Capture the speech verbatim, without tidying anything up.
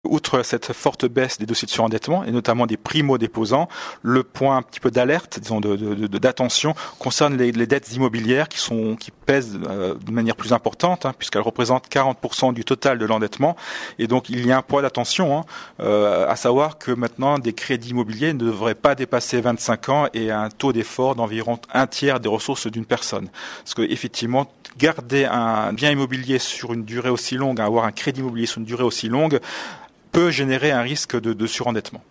Outre cette forte baisse des dossiers de surendettement, et notamment des primo-déposants, le point un petit peu d'alerte, disons de, de, de d'attention, concerne les, les dettes immobilières qui sont qui pèsent euh, de manière plus importante, hein, puisqu'elles représentent quarante pour cent du total de l'endettement. Et donc il y a un point d'attention, hein, euh, à savoir que maintenant des crédits immobiliers ne devraient pas dépasser vingt-cinq ans et un taux d'effort d'environ un tiers des ressources d'une personne. Parce que effectivement, garder un bien immobilier sur une durée aussi longue, avoir un crédit immobilier sur une durée aussi longue, peut générer un risque de, de surendettement.